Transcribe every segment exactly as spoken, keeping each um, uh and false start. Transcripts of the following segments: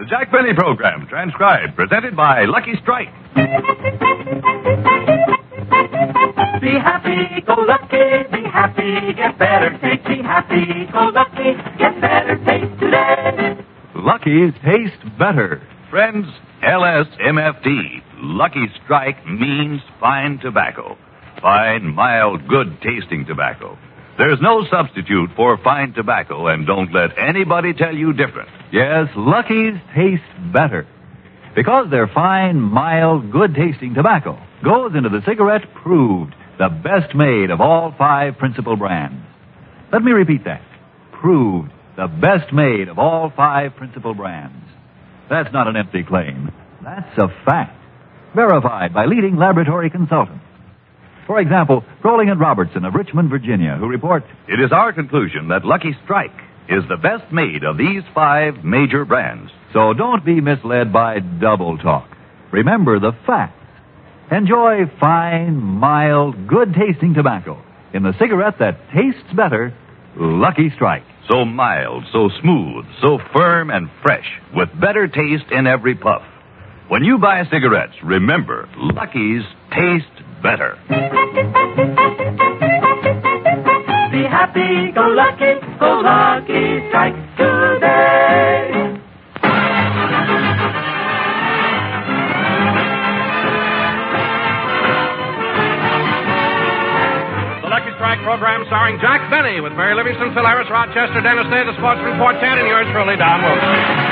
The Jack Benny Program, transcribed, presented by Lucky Strike. Be happy, go lucky, be happy, get better taste. Be happy, go lucky, get better taste today. Lucky's taste better. Friends, L S M F T, Lucky Strike means fine tobacco. Fine, mild, good-tasting tobacco. There's no substitute for fine tobacco, and don't let anybody tell you different. Yes, Lucky's taste better. Because their fine, mild, good-tasting tobacco goes into the cigarette proved, the best made of all five principal brands. Let me repeat that. Proved, the best made of all five principal brands. That's not an empty claim. That's a fact. Verified by leading laboratory consultants. For example, Crowley and Robertson of Richmond, Virginia, who report, It is our conclusion that Lucky Strike is the best made of these five major brands. So don't be misled by double talk. Remember the facts. Enjoy fine, mild, good-tasting tobacco in the cigarette that tastes better, Lucky Strike. So mild, so smooth, so firm and fresh, with better taste in every puff. When you buy cigarettes, remember, Lucky's taste better. Be happy, go lucky, go Lucky Strike today. The Lucky Strike program starring Jack Benny with Mary Livingston, Phil Harris, Rochester, Dennis Day, the Sportsman Quartet, and yours truly, Don Wilson.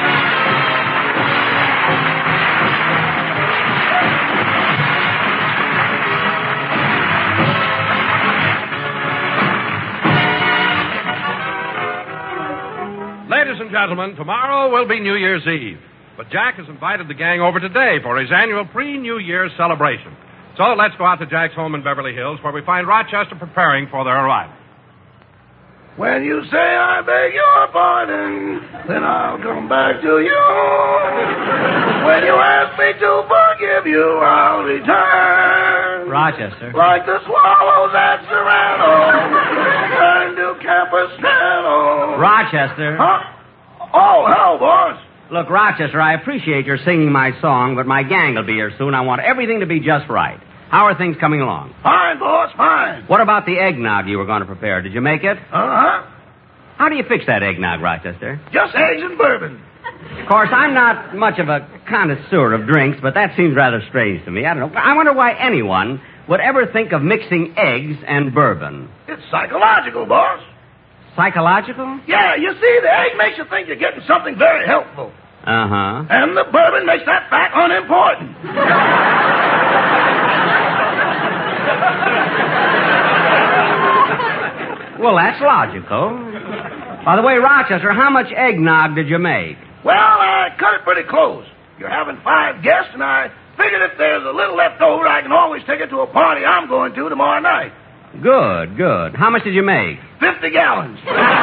Ladies and gentlemen, tomorrow will be New Year's Eve. But Jack has invited the gang over today for his annual pre-New Year's celebration. So let's go out to Jack's home in Beverly Hills, where we find Rochester preparing for their arrival. When you say I beg your pardon, then I'll come back to you. When you ask me to forgive you, I'll return. Rochester. Like the swallows at Serrano, return to Capistrano. Rochester. Huh? Oh, hell, boss. Look, Rochester, I appreciate your singing my song, but my gang will be here soon. I want everything to be just right. How are things coming along? Fine, boss, fine. What about the eggnog you were going to prepare? Did you make it? Uh-huh. How do you fix that eggnog, Rochester? Just eggs and bourbon. Of course, I'm not much of a connoisseur of drinks, but that seems rather strange to me. I don't know. I wonder why anyone would ever think of mixing eggs and bourbon. It's psychological, boss. Psychological? Yeah, you see, the egg makes you think you're getting something very helpful. Uh-huh. And the bourbon makes that fact unimportant. Well, that's logical. By the way, Rochester, how much eggnog did you make? Well, I cut it pretty close. You're having five guests, and I figured if there's a little left over, I can always take it to a party I'm going to tomorrow night. Good, good. How much did you make? Fifty gallons.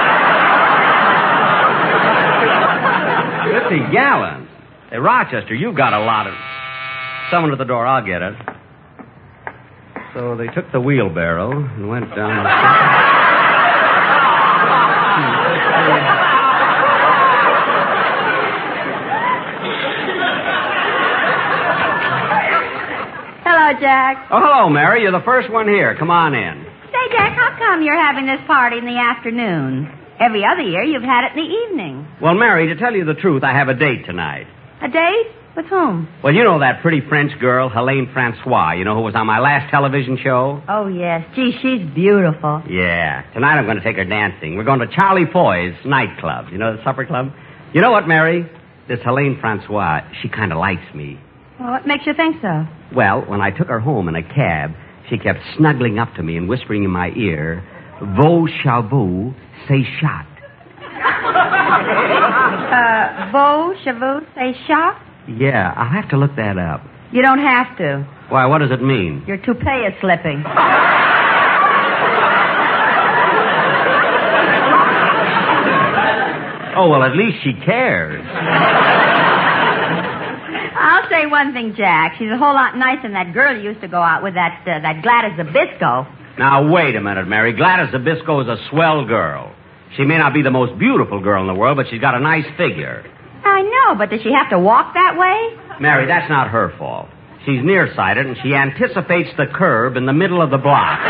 Fifty gallons? Hey, Rochester, you've got a lot of... Someone at the door, I'll get it. So they took the wheelbarrow and went down the... Hello, Jack. Oh, hello, Mary. You're the first one here. Come on in. Say, Jack, how come you're having this party in the afternoon? Every other year you've had it in the evening. Well, Mary, to tell you the truth, I have a date tonight. A date? With whom? Well, you know that pretty French girl, Helene Francois, you know, who was on my last television show? Oh, yes. Gee, she's beautiful. Yeah. Tonight I'm going to take her dancing. We're going to Charlie Foy's nightclub. You know, the supper club? You know what, Mary? This Helene Francois, she kind of likes me. Well, what makes you think so? Well, when I took her home in a cab, she kept snuggling up to me and whispering in my ear, Vos chevaux, say shot. uh, Vos chevaux, say shot? Yeah, I'll have to look that up. You don't have to. Why, what does it mean? Your toupee is slipping. Oh, well, at least she cares. I'll say one thing, Jack. She's a whole lot nicer than that girl you used to go out with, that uh, that Gladys Zabisco. Now, wait a minute, Mary. Gladys Zabisco is a swell girl. She may not be the most beautiful girl in the world, but she's got a nice figure. I know, but does she have to walk that way? Mary, that's not her fault. She's nearsighted, and she anticipates the curb in the middle of the block.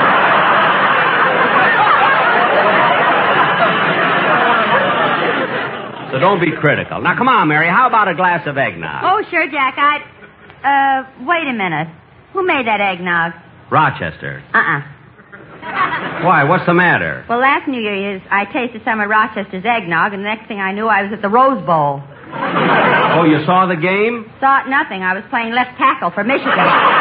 So don't be critical. Now, come on, Mary. How about a glass of eggnog? Oh, sure, Jack. I'd... Uh, wait a minute. Who made that eggnog? Rochester. Uh-uh. Why, what's the matter? Well, last New Year's, I tasted some of Rochester's eggnog, and the next thing I knew, I was at the Rose Bowl. Oh, you saw the game? Saw it nothing. I was playing left tackle for Michigan.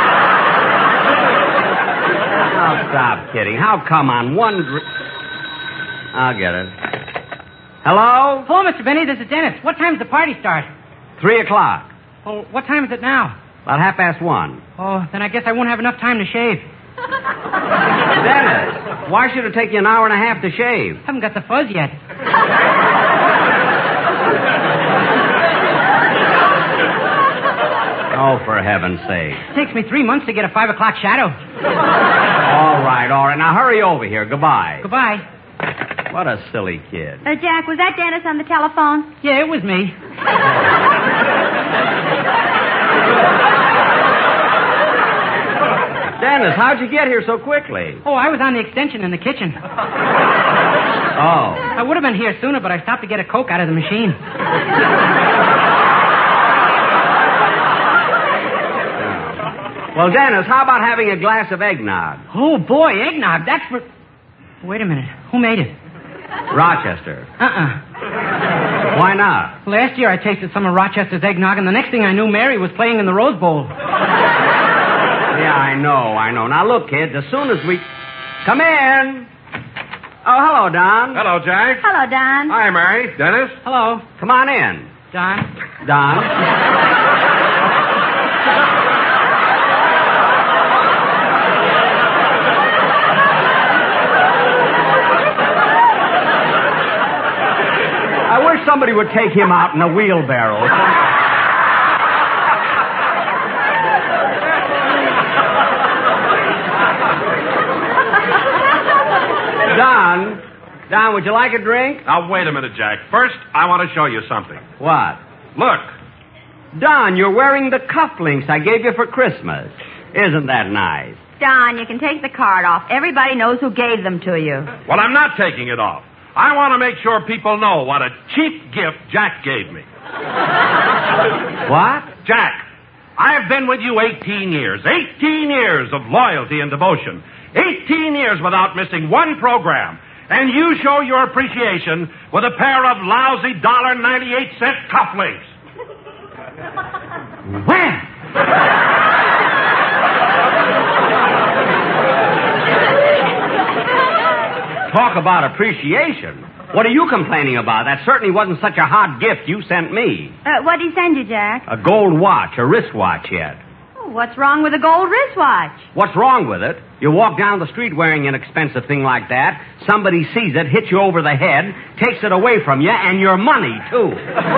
Oh, stop kidding. How come on one... Dr- I'll get it. Hello? Hello, Mister Benny. This is Dennis. What time does the party start? Three o'clock. Oh, what time is it now? About half past one. Oh, then I guess I won't have enough time to shave. Dennis, why should it take you an hour and a half to shave? Haven't got the fuzz yet. Oh, for heaven's sake. It takes me three months to get a five o'clock shadow. All right, all right. Now hurry over here. Goodbye. Goodbye. What a silly kid. Uh, Jack, was that Dennis on the telephone? Yeah, it was me. Dennis, how'd you get here so quickly? Oh, I was on the extension in the kitchen. Oh. I would have been here sooner, but I stopped to get a Coke out of the machine. Well, Dennis, how about having a glass of eggnog? Oh, boy, eggnog. That's for... Wait a minute. Who made it? Rochester. Uh-uh. Why not? Last year I tasted some of Rochester's eggnog, and the next thing I knew, Mary was playing in the Rose Bowl. Yeah, I know, I know. Now, look, kids, as soon as we... Come in. Oh, hello, Don. Hello, Jack. Hello, Don. Hi, Mary. Dennis. Hello, Come on in. Don. Don. I wish somebody would take him out in a wheelbarrow. Don, Don, would you like a drink? Now, wait a minute, Jack. First, I want to show you something. What? Look. Don, you're wearing the cufflinks I gave you for Christmas. Isn't that nice? Don, you can take the card off. Everybody knows who gave them to you. Well, I'm not taking it off. I want to make sure people know what a cheap gift Jack gave me. What? Jack, I've been with you eighteen years. eighteen years of loyalty and devotion. eighteen years without missing one program. And you show your appreciation with a pair of lousy one dollar and ninety-eight cent cufflinks. When? Talk about appreciation. What are you complaining about? That certainly wasn't such a hot gift you sent me. Uh, what did he send you, Jack? A gold watch, a wristwatch yet. Oh, what's wrong with a gold wristwatch? What's wrong with it? You walk down the street wearing an expensive thing like that, somebody sees it, hits you over the head, takes it away from you, and your money, too.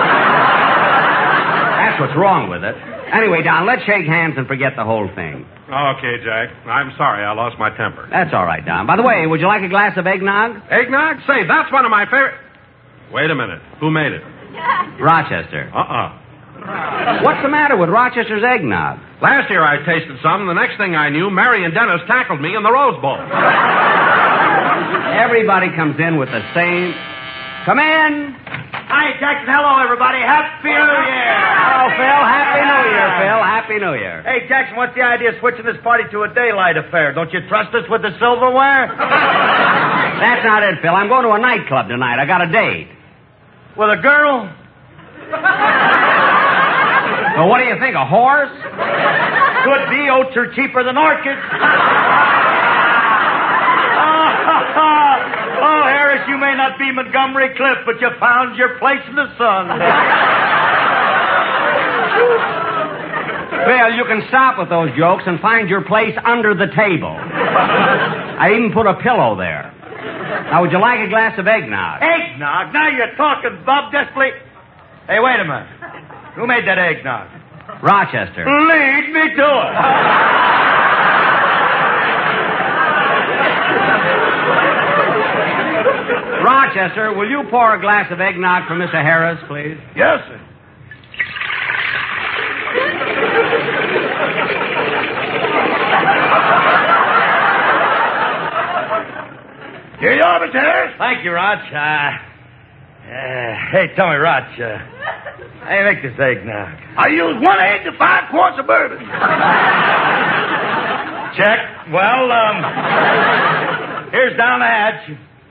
That's what's wrong with it. Anyway, Don, let's shake hands and forget the whole thing. Okay, Jack. I'm sorry. I lost my temper. That's all right, Don. By the way, would you like a glass of eggnog? Eggnog? Say, that's one of my favorite... Wait a minute. Who made it? Rochester. Uh-uh. What's the matter with Rochester's eggnog? Last year I tasted some, and the next thing I knew, Mary and Dennis tackled me in the Rose Bowl. Everybody comes in with the same... Come in. Hi, Jackson. Hello, everybody. Happy New Year. Hello, Phil. Happy New Year, Phil. Happy New Year. Hey, Jackson, what's the idea of switching this party to a daylight affair? Don't you trust us with the silverware? That's not it, Phil. I'm going to a nightclub tonight. I got a date. With a girl? Well, what do you think, a horse? Could be. Oats are cheaper than orchids. Oh, Harris, you may not be Montgomery Clift, but you found your place in the sun. Phil, you can stop with those jokes and find your place under the table. I even put a pillow there. Now, would you like a glass of eggnog? Eggnog? Now you're talking, Bob. Just please. Hey, wait a minute. Who made that eggnog? Rochester. Lead me to it. Rochester, will you pour a glass of eggnog for Mister Harris, please? Yes, sir. Here you are, Mister Harris. Thank you, Roch. Uh, uh, hey, tell me, Roch, uh, how do you make this eggnog? I use one egg to five quarts of bourbon. Check. Well, um, here's down the hatch.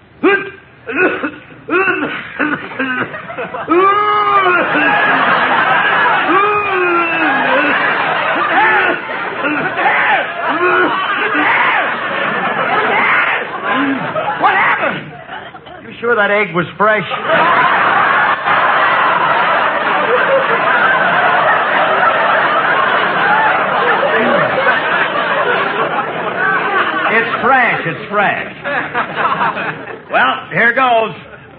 What happened? You sure that egg was fresh? It's fresh. It's fresh. Well, here goes.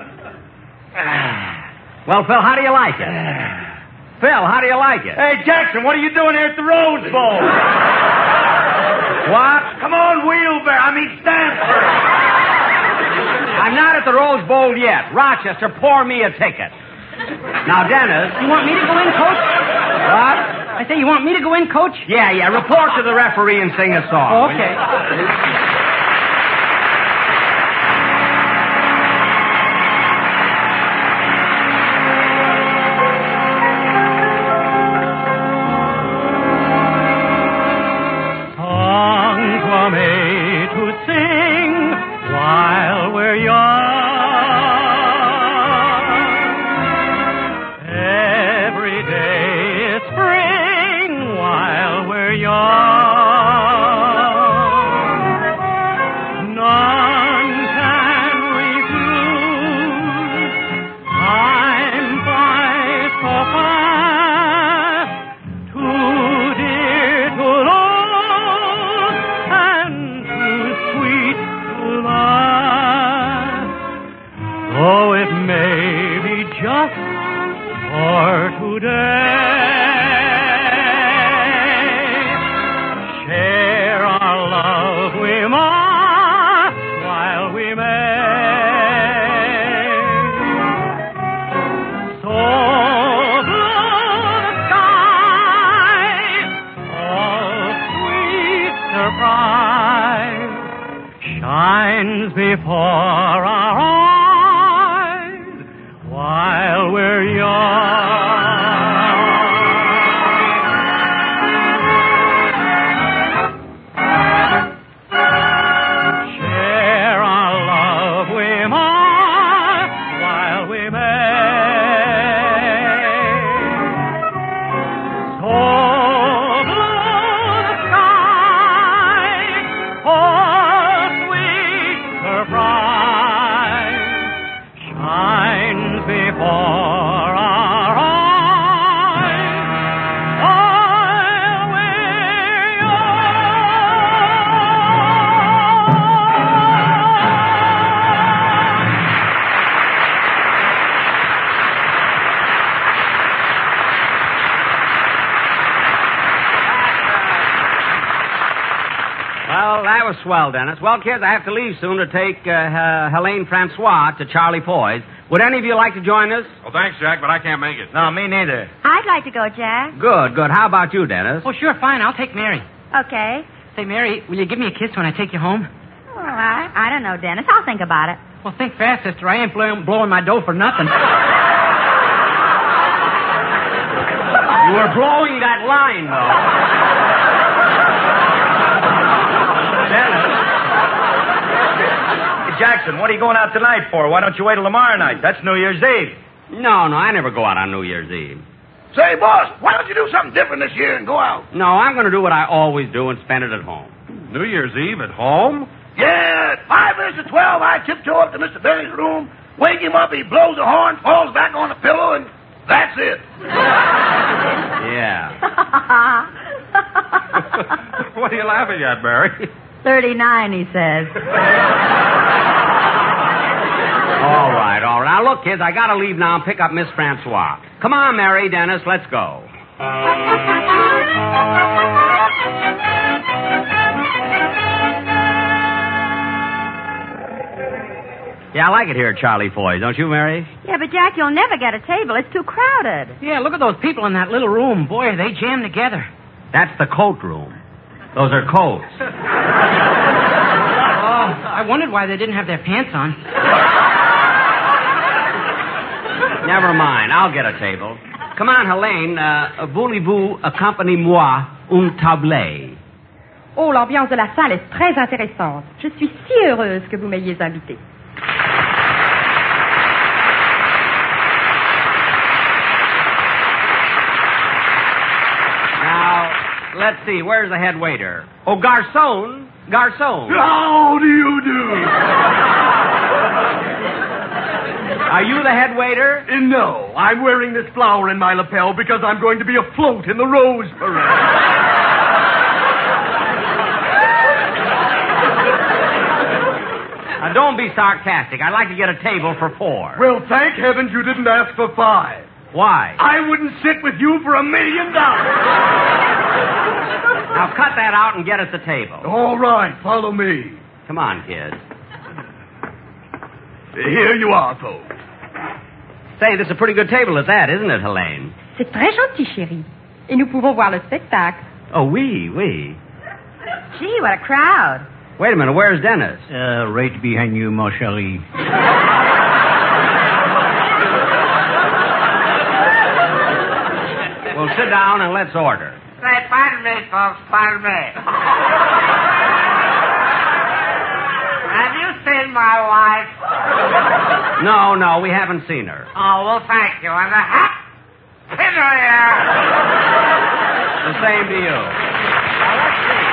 Well, Phil, how do you like it? Phil, how do you like it? Hey, Jackson, what are you doing here at the Rose Bowl? What? Come on, Wheelbarrow. I mean, Stanford. I'm not at the Rose Bowl yet. Rochester, pour me a ticket. Now, Dennis. You want me to go in, Coach? What? I say, you want me to go in, Coach? Yeah, yeah. Report to the referee and sing a song. Okay. Songs were made to sing while we're young. Every day is spring while we're young. None can refuse. Time flies so fast. Too dear to lose and too sweet to last. Though it may be just for today, share our love we must while we may. So blue the sky, all sweet surprise shines before our eyes while we're young. Share our love we must while we may. So blue the sky, oh sweet surprise shines before our eyes while we're Well, that was swell, Dennis. Well, kids, I have to leave soon to take uh, uh, Helene Francois to Charlie Foy's. Would any of you like to join us? Well, thanks, Jack, but I can't make it. No, me neither. I'd like to go, Jack. Good, good. How about you, Dennis? Oh, sure, fine. I'll take Mary. Okay. Say, Mary, will you give me a kiss when I take you home? Well, I, I don't know, Dennis. I'll think about it. Well, think fast, sister. I ain't blow- blowing my dough for nothing. You were blowing that line, though. Dennis. Hey, Jackson, what are you going out tonight for? Why don't you wait till tomorrow night? That's New Year's Eve. No, no, I never go out on New Year's Eve. Say, boss, why don't you do something different this year and go out? No, I'm going to do what I always do and spend it at home. New Year's Eve at home? Yeah, at five minutes to twelve, I tiptoe up to Mister Benny's room, wake him up, he blows the horn, falls back on the pillow, and that's it. Yeah. What are you laughing at, Mary? Thirty-nine, he says. All right, all right. Now, look, kids, I got to leave now and pick up Miss Francois. Come on, Mary, Dennis, let's go. Yeah, I like it here at Charlie Foy's. Don't you, Mary? Yeah, but Jack, you'll never get a table. It's too crowded. Yeah, look at those people in that little room. Boy, are they jammed together. That's the coat room. Those are coats. Oh, I wondered why they didn't have their pants on. Never mind. I'll get a table. Come on, Helene. Uh, voulez-vous accompagner-moi un tablé? Oh, l'ambiance de la salle est très intéressante. Je suis si heureuse que vous m'ayez invitée. Now, let's see. Where's the head waiter? Oh, garçon. Garçon. How do you do? Are you the head waiter? Uh, no, I'm wearing this flower in my lapel because I'm going to be afloat in the Rose Parade. Now, don't be sarcastic. I'd like to get a table for four. Well, thank heavens you didn't ask for five. Why? I wouldn't sit with you for a million dollars. Now, cut that out and get us a table. All right, follow me. Come on, kid. Here you are, folks. Say, this is a pretty good table at that, isn't it, Helene? C'est très gentil, chérie. Et nous pouvons voir le spectacle. Oh, oui, oui. Gee, what a crowd. Wait a minute, where's Dennis? Uh, right behind you, mon chéri. Well, sit down and let's order. Say, pardon me, folks, pardon me. Have you seen my wife? No, no, we haven't seen her. Oh, well, thank you. And a happy New Year. The same to you. Now, let's see.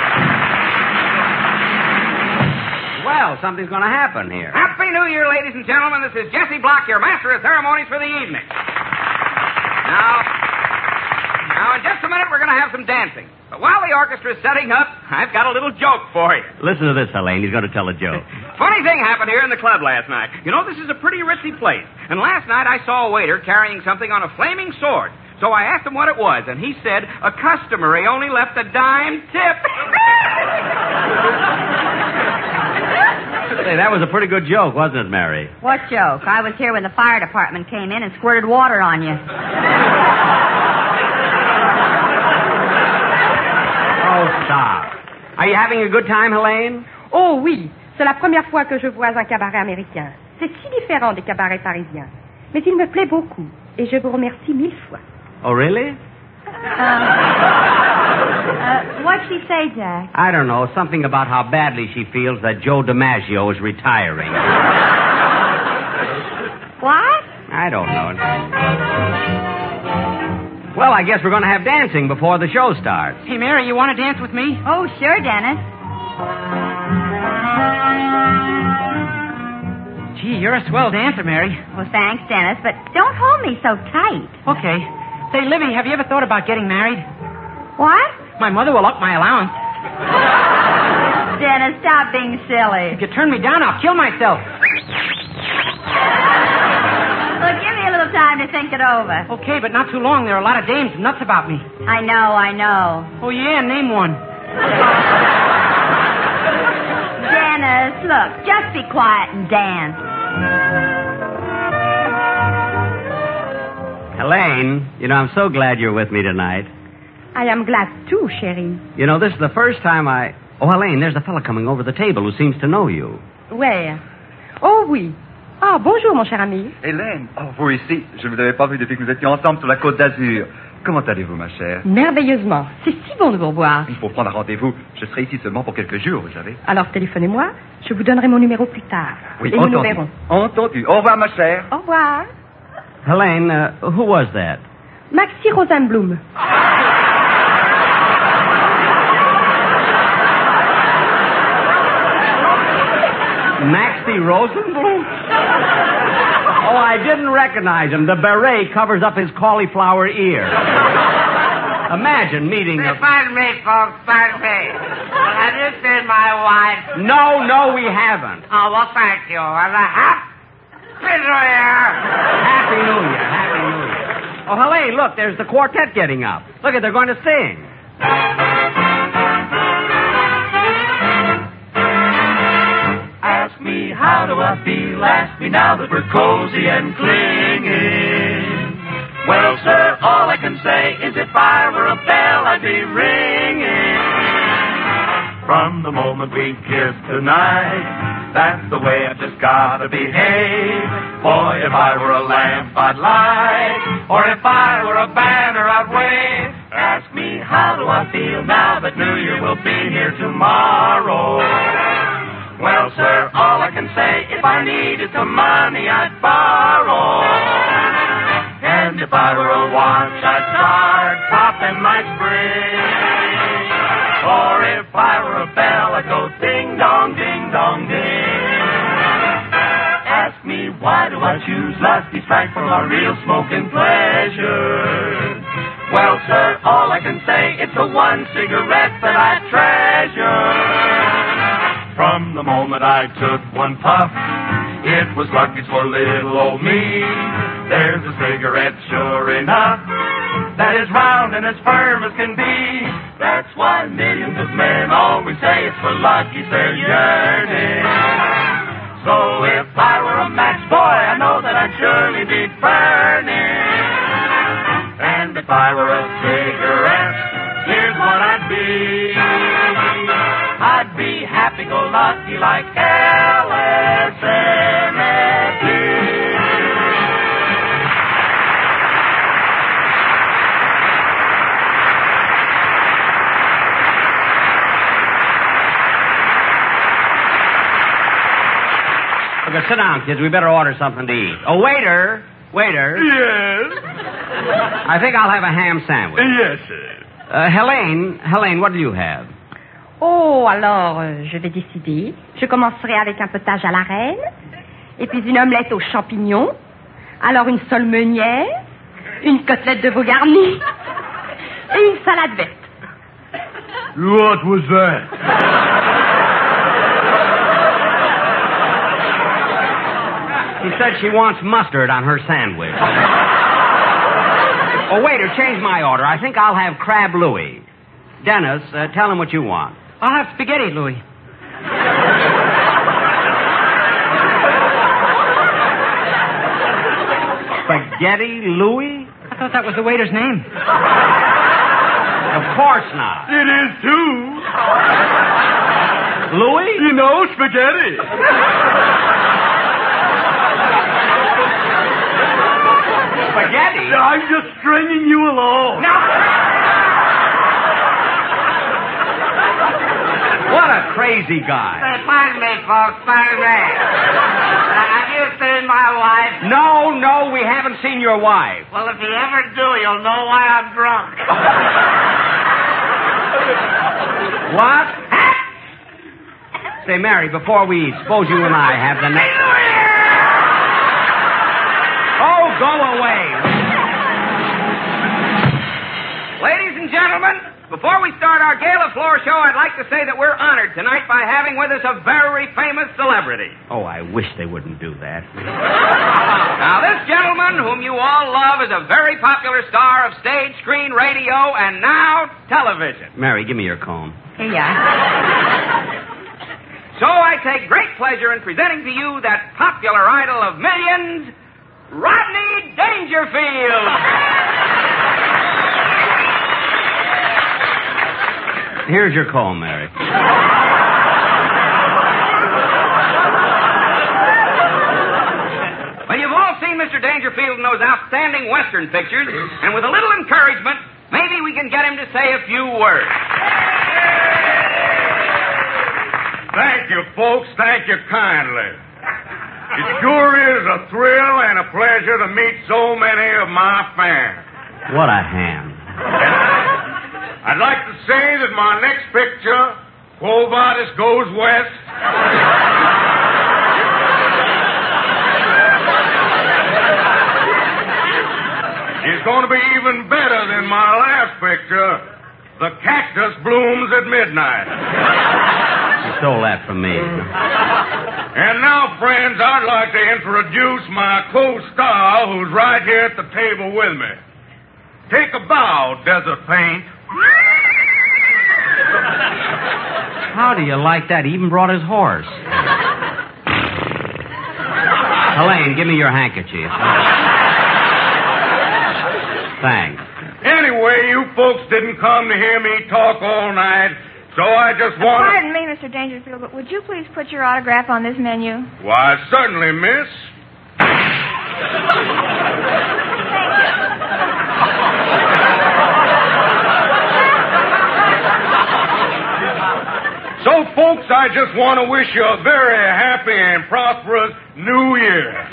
Well, something's going to happen here. Happy New Year, ladies and gentlemen. This is Jesse Block, your master of ceremonies for the evening. Now, now, in just a minute, we're going to have some dancing. But while the orchestra is setting up, I've got a little joke for you. Listen to this, Helene. He's going to tell a joke. Funny thing happened here in the club last night. You know, this is a pretty ritzy place. And last night I saw a waiter carrying something on a flaming sword. So I asked him what it was, and he said, a customer. He only left a dime tip. Say, that was a pretty good joke, wasn't it, Mary? What joke? I was here when the fire department came in and squirted water on you. Oh, stop. Are you having a good time, Helene? Oh oui, c'est la première fois que je vois un cabaret américain. C'est si différent des cabarets parisiens. Mais il me plaît beaucoup et je vous remercie mille fois. Oh, really? Uh, uh, what'd she say, Jack? I don't know. Something about how badly she feels that Joe DiMaggio is retiring. What? I don't know. Well, I guess we're going to have dancing before the show starts. Hey, Mary, you want to dance with me? Oh, sure, Dennis. Gee, you're a swell dancer, Mary. Well, thanks, Dennis, but don't hold me so tight. Okay. Say, Livy, have you ever thought about getting married? What? My mother will up my allowance. Dennis, stop being silly. If you turn me down, I'll kill myself. Well, give me a little time to think it over. Okay, but not too long. There are a lot of dames nuts about me. I know, I know. Oh, yeah, name one. Dennis, look, just be quiet and dance. Helene, you know, I'm so glad you're with me tonight. I am glad too, chérie. You know, this is the first time I... Oh, Helene, there's a fellow coming over the table who seems to know you. Where? Oh oui. Ah, bonjour, mon cher ami. Hélène, oh, vous ici. Je ne vous avais pas vu depuis que nous étions ensemble sur la Côte d'Azur. Comment allez-vous, ma chère? Merveilleusement. C'est si bon de vous revoir. Il faut prendre un rendez-vous. Je serai ici seulement pour quelques jours, vous savez. Alors, téléphonez-moi. Je vous donnerai mon numéro plus tard. Oui, Et entendu. nous nous verrons. Entendu. Au revoir, ma chère. Au revoir. Helene, uh, who was that? Maxi Rosenblum. Maxie Rosenblum? Oh, I didn't recognize him. The beret covers up his cauliflower ear. Imagine meeting a... Pardon me, folks, pardon me. Well, have you seen my wife? No, no, we haven't. Oh, well, thank you. And a happy New Year. Happy New Year, Happy New Year. Oh, Helene, look, there's the quartet getting up. Look, they're going to sing. Ask Ask me how do I feel, ask me now that we're cozy and clinging. Well, sir, all I can say is if I were a bell, I'd be ringing. From the moment we kissed tonight, that's the way I've just gotta behave. Boy, if I were a lamp, I'd light, or if I were a banner, I'd wave. Ask me how do I feel now that New Year will be here tomorrow. Well, sir, all I can say, if I needed some money, I'd borrow. And if I were a watch, I'd start popping my spring. Or if I were a bell, I'd go ding-dong, ding-dong, ding. Ask me why do I choose Lucky Strike for my real smoking pleasure. Well, sir, all I can say, it's the one cigarette that I treasure. From the moment I took one puff, it was Lucky's for little old me. There's a cigarette, sure enough, that is round and as firm as can be. That's why millions of men always say it's for Lucky's they're yearning. So if I were a match boy, I know that I'd surely be burning. And if I were a cigarette, here's what I'd be. I'd be happy-go-lucky like L S M F T. Okay, sit down, kids. We better order something to eat. Oh, waiter. Waiter. Yes? I think I'll have a ham sandwich. Yes, sir. Uh, Helene, Helene, what do you have? Oh, alors, euh, je vais décider. Je commencerai avec un potage à la reine, et puis une omelette aux champignons, alors une sole meunière, une côtelette de veau garnie, et une salade verte. What was that? She said she wants mustard on her sandwich. Oh, waiter, change my order. I think I'll have crab Louis. Dennis, uh, tell him what you want. I'll have spaghetti, Louis. Spaghetti Louis? I thought that was the waiter's name. Of course not. It is, too. Louis? You know, spaghetti. Spaghetti? I'm just stringing you along. No. What a crazy guy. Say, pardon me, folks, pardon me. Uh, have you seen my wife? No, no, we haven't seen your wife. Well, if you ever do, you'll know why I'm drunk. What? Say, Mary, before we eat, suppose you and I have the next... Oh, go away. Ladies and gentlemen, before we start our gala floor show, I'd like to say that we're honored tonight by having with us a very famous celebrity. Oh, I wish they wouldn't do that. Now, this gentleman, whom you all love, is a very popular star of stage, screen, radio, and now television. Mary, give me your comb. Here you are. So I take great pleasure in presenting to you that popular idol of millions, Rodney Dangerfield. Here's your comb, Mary. Well, you've all seen Mister Dangerfield in those outstanding Western pictures, and with a little encouragement, maybe we can get him to say a few words. Thank you, folks. Thank you kindly. It sure is a thrill and a pleasure to meet so many of my fans. What a ham. I'd like to say that my next picture, Quo Vadis Goes West, is going to be even better than my last picture, The Cactus Blooms at Midnight. You stole that from me. And now, friends, I'd like to introduce my co-star who's right here at the table with me. Take a bow, Desert Paint. How do you like that? He even brought his horse. Helene, give me your handkerchief. Thanks. Anyway, you folks didn't come to hear me talk all night, so I just want to... Pardon me, Mister Dangerfield, but would you please put your autograph on this menu? Why, certainly, miss. So, folks, I just want to wish you a very happy and prosperous New Year.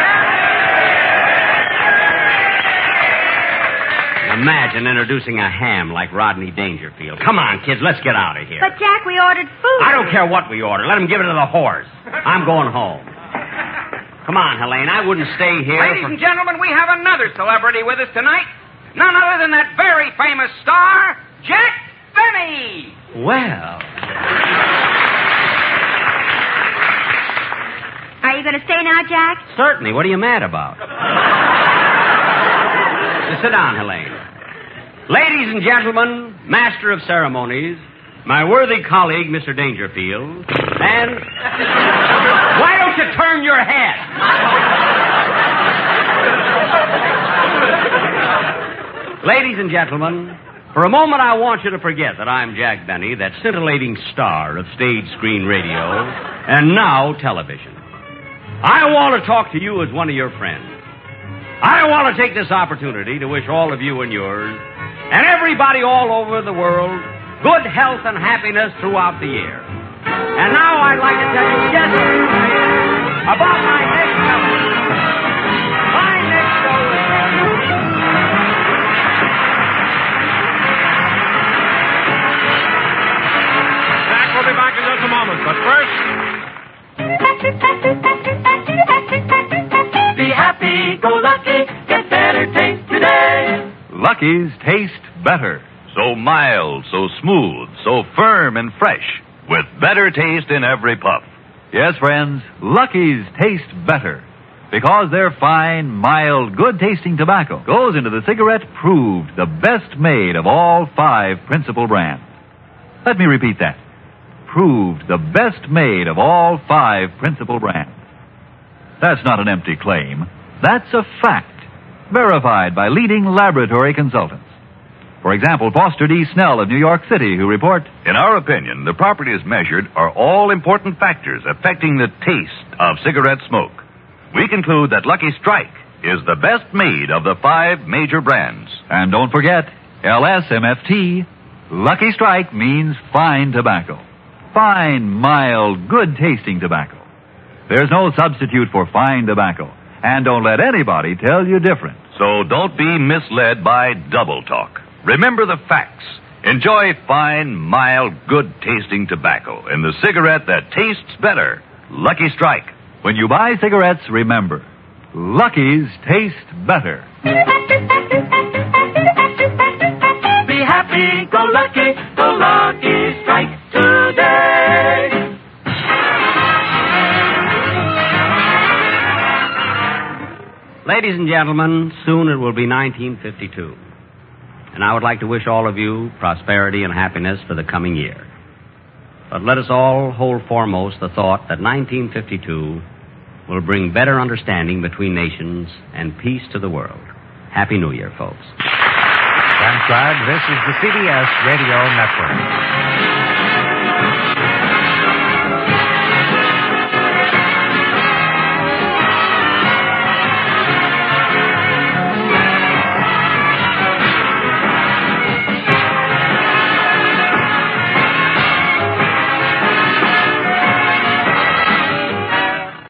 Imagine introducing a ham like Rodney Dangerfield. Come on, kids, let's get out of here. But, Jack, we ordered food. I don't care what we order. Let him give it to the horse. I'm going home. Come on, Helene. I wouldn't stay here. Ladies for... and gentlemen, we have another celebrity with us tonight. None other than that very famous star, Jack Benny. Well. Are you going to stay now, Jack? Certainly. What are you mad about? Now, sit down, Helene. Ladies and gentlemen, Master of Ceremonies, my worthy colleague, Mister Dangerfield, and... Why don't you turn your head? Ladies and gentlemen, for a moment I want you to forget that I'm Jack Benny, that scintillating star of stage, screen, radio, and now television. I want to talk to you as one of your friends. I want to take this opportunity to wish all of you and yours, and everybody all over the world, good health and happiness throughout the year. And now I'd like to tell you just about my next show. My next show is... Jack will be back in just a moment, but first... Be happy, go lucky, get better taste today. Lucky's taste better. So mild, so smooth, so firm and fresh, with better taste in every puff. Yes, friends, Lucky's taste better because their fine, mild, good-tasting tobacco goes into the cigarette proved the best made of all five principal brands. Let me repeat that. Proved the best made of all five principal brands. That's not an empty claim. That's a fact, verified by leading laboratory consultants. For example, Foster D. Snell of New York City, who report, in our opinion, the properties measured are all important factors affecting the taste of cigarette smoke. We conclude that Lucky Strike is the best made of the five major brands. And don't forget, L S M F T, Lucky Strike means fine tobacco. Fine, mild, good-tasting tobacco. There's no substitute for fine tobacco. And don't let anybody tell you different. So don't be misled by double talk. Remember the facts. Enjoy fine, mild, good-tasting tobacco in the cigarette that tastes better. Lucky Strike. When you buy cigarettes, remember, Lucky's taste better. Be happy, go lucky, go Lucky Strike today. Ladies and gentlemen, soon it will be nineteen fifty-two. And I would like to wish all of you prosperity and happiness for the coming year. But let us all hold foremost the thought that nineteen fifty-two will bring better understanding between nations and peace to the world. Happy New Year, folks. Transcribed, this is the C B S Radio Network.